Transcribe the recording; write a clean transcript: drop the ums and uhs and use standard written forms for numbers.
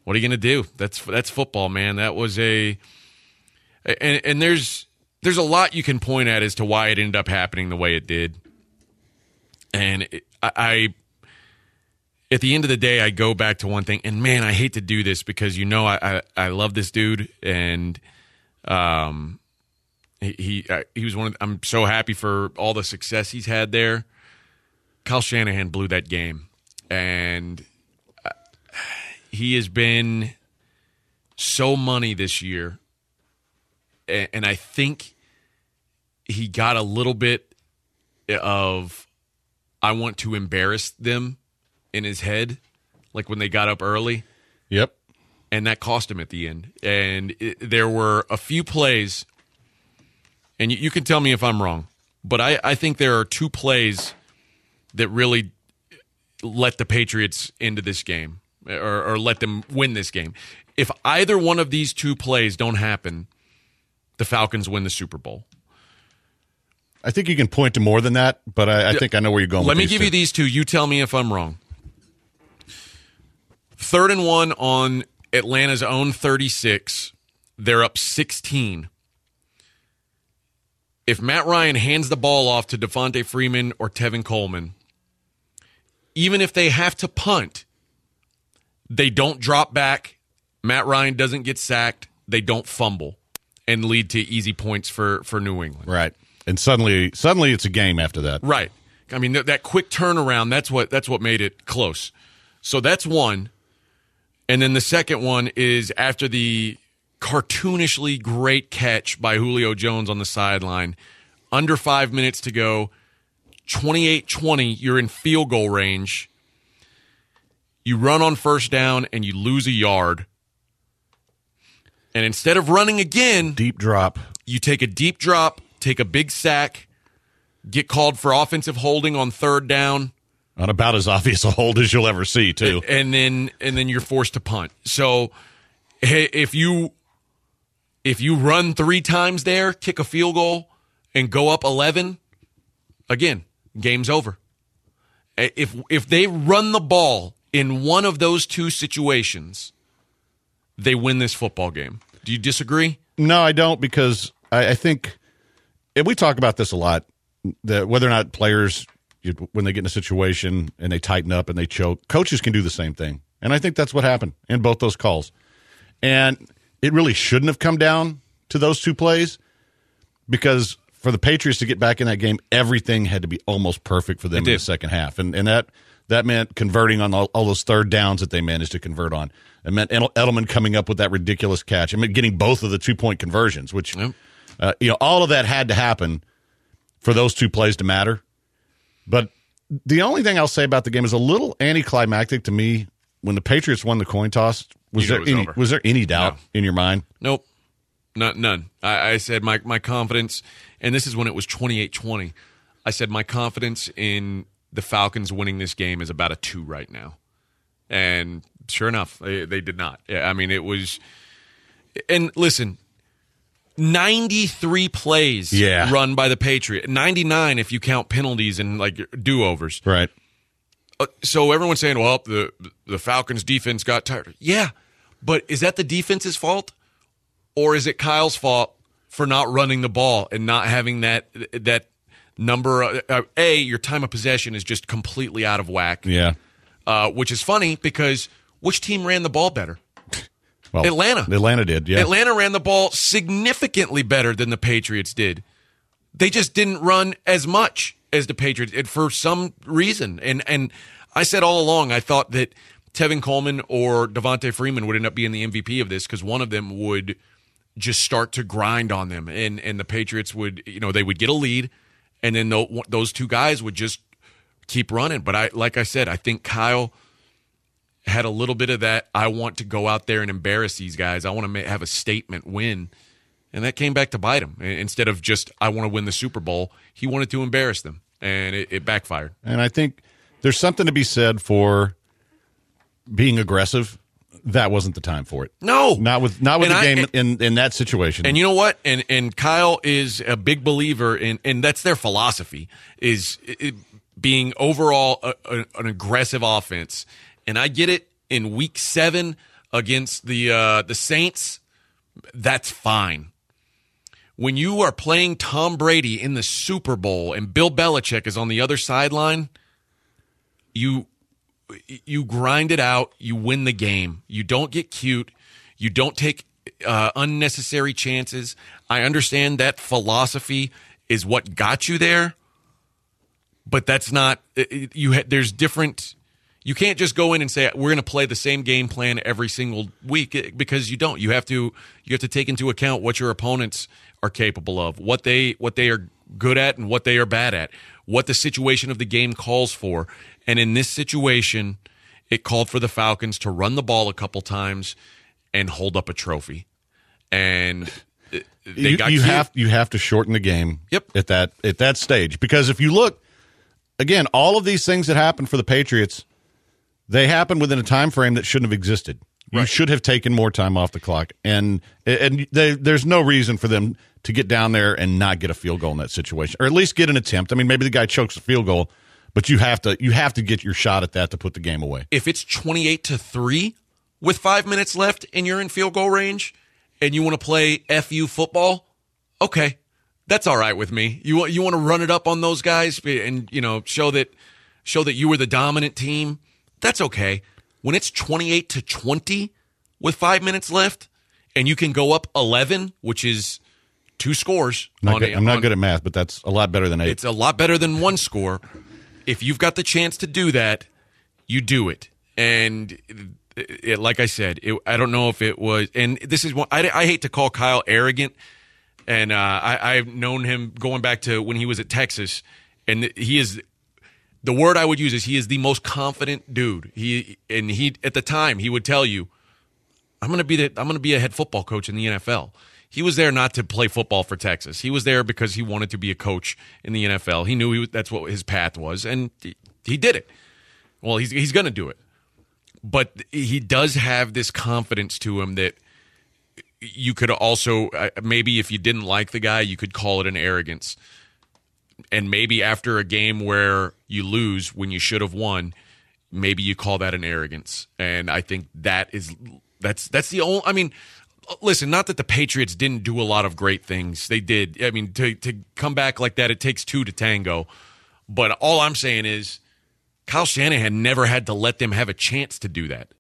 what are you going to do? That's football, man. That was and there's a lot you can point at as to why it ended up happening the way it did. And I at the end of the day, I go back to one thing, and man, I hate to do this because I love this dude, and he was one of. I'm so happy for all the success he's had there. Kyle Shanahan blew that game, and he has been so money this year, and I think he got a little bit of I want to embarrass them in his head, like when they got up early. Yep. And that cost him at the end. And there were a few plays, and you can tell me if I'm wrong, but I think there are two plays that really let the Patriots into this game or let them win this game. If either one of these two plays don't happen, the Falcons win the Super Bowl. I think you can point to more than that, but I think I know where you're going with Let me give you these two. You tell me if I'm wrong. 3rd and 1 on Atlanta's own 36. They're up 16. If Matt Ryan hands the ball off to Devontae Freeman or Tevin Coleman, even if they have to punt, they don't drop back. Matt Ryan doesn't get sacked. They don't fumble and lead to easy points for New England. Right. And suddenly it's a game after that. Right. I mean, that quick turnaround, that's what made it close. So that's one. And then the second one is after the cartoonishly great catch by Julio Jones on the sideline. Under 5 minutes to go, 28-20, you're in field goal range. You run on first down and you lose a yard. And instead of running again, deep drop. You take a deep drop, take a big sack, get called for offensive holding on 3rd down. On about as obvious a hold as you'll ever see, too. And then you're forced to punt. So if you run 3 times there, kick a field goal, and go up 11, again, game's over. If they run the ball in one of those two situations, they win this football game. Do you disagree? No, I don't, because I think, and we talk about this a lot, that whether or not players, when they get in a situation and they tighten up and they choke, coaches can do the same thing. And I think that's what happened in both those calls. And it really shouldn't have come down to those two plays, because for the Patriots to get back in that game, everything had to be almost perfect for them in the second half. And that meant converting on all those 3rd downs that they managed to convert on. It meant Edelman coming up with that ridiculous catch. It meant getting both of the 2-point conversions, which, all of that had to happen for those two plays to matter. But the only thing I'll say about the game is a little anticlimactic to me. When the Patriots won the coin toss, was there any doubt in your mind? Nope. None. I said my confidence, and this is when it was 28-20. I said my confidence in the Falcons winning this game is about a 2 right now. And sure enough, they did not. I mean, it was – and listen, 93 plays run by the Patriots. 99 if you count penalties and, like, do-overs. Right. So everyone's saying, well, the Falcons' defense got tired. Yeah, but is that the defense's fault? Or is it Kyle's fault for not running the ball and not having that number? Your time of possession is just completely out of whack. Yeah. Which is funny because which team ran the ball better? Well, Atlanta. Atlanta did, yeah. Atlanta ran the ball significantly better than the Patriots did. They just didn't run as much as the Patriots did for some reason. And I said all along, I thought that Tevin Coleman or Devontae Freeman would end up being the MVP of this because one of them would just start to grind on them. And the Patriots would, they would get a lead, and then those two guys would just keep running. But like I said, I think Kyle had a little bit of that, I want to go out there and embarrass these guys. I want to have a statement win. And that came back to bite him. Instead of just, I want to win the Super Bowl, he wanted to embarrass them. And it backfired. And I think there's something to be said for being aggressive. That wasn't the time for it. No. Not with the game in that situation. And you know what? And Kyle is a big believer in, and that's their philosophy, is being overall an aggressive offense. And I get it. In week 7, against the Saints, that's fine. When you are playing Tom Brady in the Super Bowl and Bill Belichick is on the other sideline, you grind it out. You win the game. You don't get cute. You don't take unnecessary chances. I understand that philosophy is what got you there, but that's not there's different. You can't just go in and say we're going to play the same game plan every single week, because you don't. You have to take into account what your opponents are capable of, what they are good at and what they are bad at, what the situation of the game calls for. And in this situation, it called for the Falcons to run the ball a couple times and hold up a trophy. And they got you have to shorten the game. Yep. at that stage, because if you look again, all of these things that happen for the Patriots, they happen within a time frame that shouldn't have existed. You should have taken more time off the clock, and there's no reason for them to get down there and not get a field goal in that situation, or at least get an attempt. I mean, maybe the guy chokes a field goal, but you have to get your shot at that to put the game away. If it's 28-3 with 5 minutes left and you're in field goal range and you want to play FU football, okay, that's all right with me. You want to run it up on those guys and show that you were the dominant team. That's okay. When it's 28-20 with 5 minutes left and you can go up 11, which is 2 scores. I'm not good at math, but that's a lot better than 8. It's a lot better than 1 score. If you've got the chance to do that, you do it. And like I said, I don't know if it was, and this is one, I hate to call Kyle arrogant, and I've known him going back to when he was at Texas, and he is, the word I would use is he is the most confident dude. He at the time he would tell you, I'm going to be a head football coach in the NFL. He was there not to play football for Texas. He was there because he wanted to be a coach in the NFL. He knew that's what his path was, and he did it. Well, he's going to do it. But he does have this confidence to him that you could also, maybe if you didn't like the guy, you could call it an arrogance. And maybe after a game where you lose when you should have won, maybe you call that an arrogance. And I think that's the only, I mean, listen, not that the Patriots didn't do a lot of great things. They did. I mean, to come back like that, it takes 2 to tango. But all I'm saying is Kyle Shanahan never had to let them have a chance to do that.